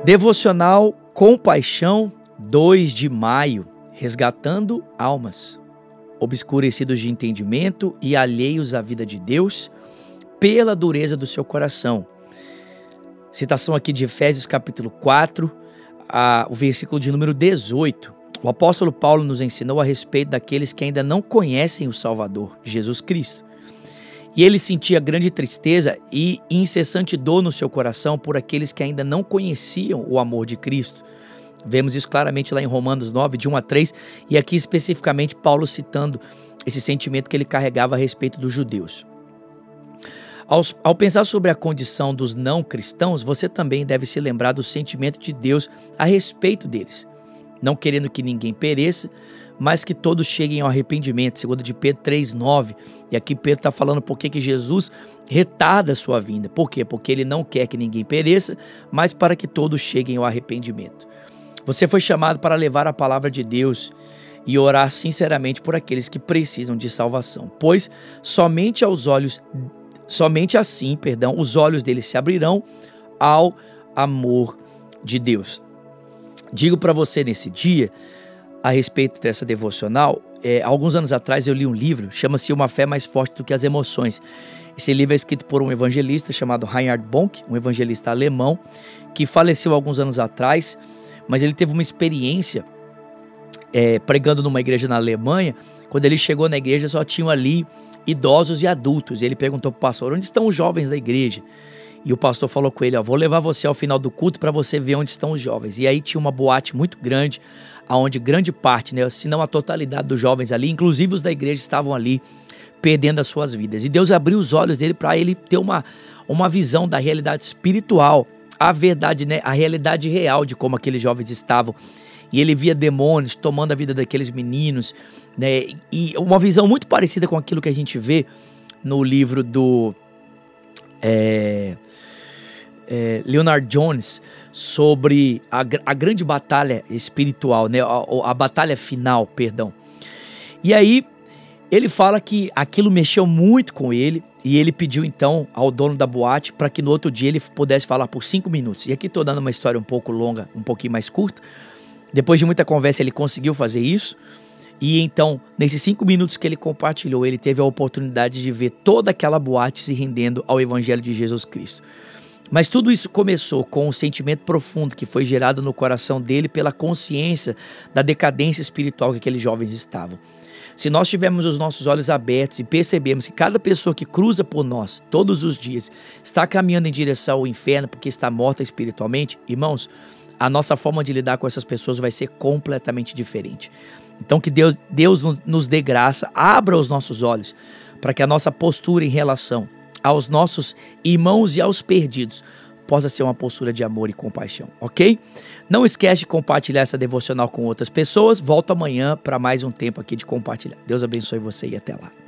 Devocional Compaixão, 2 de maio, resgatando almas, obscurecidos de entendimento e alheios à vida de Deus, pela dureza do seu coração. Citação aqui de Efésios capítulo 4, o versículo de número 18. O apóstolo Paulo nos ensinou a respeito daqueles que ainda não conhecem o Salvador, Jesus Cristo. E ele sentia grande tristeza e incessante dor no seu coração por aqueles que ainda não conheciam o amor de Cristo. Vemos isso claramente lá em Romanos 9, de 1 a 3, e aqui especificamente Paulo citando esse sentimento que ele carregava a respeito dos judeus. Ao pensar sobre a condição dos não cristãos, você também deve se lembrar do sentimento de Deus a respeito deles, não querendo que ninguém pereça, mas que todos cheguem ao arrependimento, segundo de Pedro 3,9. E aqui Pedro está falando por que Jesus retarda a sua vinda. Por quê? Porque ele não quer que ninguém pereça, mas para que todos cheguem ao arrependimento. Você foi chamado para levar a palavra de Deus e orar sinceramente por aqueles que precisam de salvação, pois somente assim, os olhos deles se abrirão ao amor de Deus. Digo para você nesse dia, a respeito dessa devocional, alguns anos atrás eu li um livro, chama-se Uma Fé Mais Forte do que as Emoções. Esse livro é escrito por um evangelista chamado Reinhard Bonk, um evangelista alemão, que faleceu alguns anos atrás, mas ele teve uma experiência pregando numa igreja na Alemanha. Quando ele chegou na igreja só tinham ali idosos e adultos. Ele perguntou para o pastor: onde estão os jovens da igreja? E o pastor falou com ele: vou levar você ao final do culto para você ver onde estão os jovens. E aí tinha uma boate muito grande, onde grande parte, se não a totalidade dos jovens ali, inclusive os da igreja, estavam ali perdendo as suas vidas. E Deus abriu os olhos dele para ele ter uma visão da realidade espiritual, a verdade, a realidade real de como aqueles jovens estavam. E ele via demônios tomando a vida daqueles meninos, e uma visão muito parecida com aquilo que a gente vê no livro do Leonard Jones, sobre a grande batalha espiritual, a batalha final, perdão. E aí ele fala que aquilo mexeu muito com ele, e ele pediu então ao dono da boate para que no outro dia ele pudesse falar por 5 minutos. E aqui estou dando uma história um pouco longa, um pouquinho mais curta. Depois de muita conversa ele conseguiu fazer isso, e então nesses 5 minutos que ele compartilhou, ele teve a oportunidade de ver toda aquela boate se rendendo ao evangelho de Jesus Cristo. Mas tudo isso começou com um sentimento profundo que foi gerado no coração dele pela consciência da decadência espiritual que aqueles jovens estavam. Se nós tivermos os nossos olhos abertos e percebermos que cada pessoa que cruza por nós todos os dias está caminhando em direção ao inferno porque está morta espiritualmente, irmãos, a nossa forma de lidar com essas pessoas vai ser completamente diferente. Então que Deus nos dê graça, abra os nossos olhos para que a nossa postura em relação aos nossos irmãos e aos perdidos possa ser uma postura de amor e compaixão, ok? Não esquece de compartilhar essa devocional com outras pessoas. Volto amanhã para mais um tempo aqui de compartilhar. Deus abençoe você e até lá.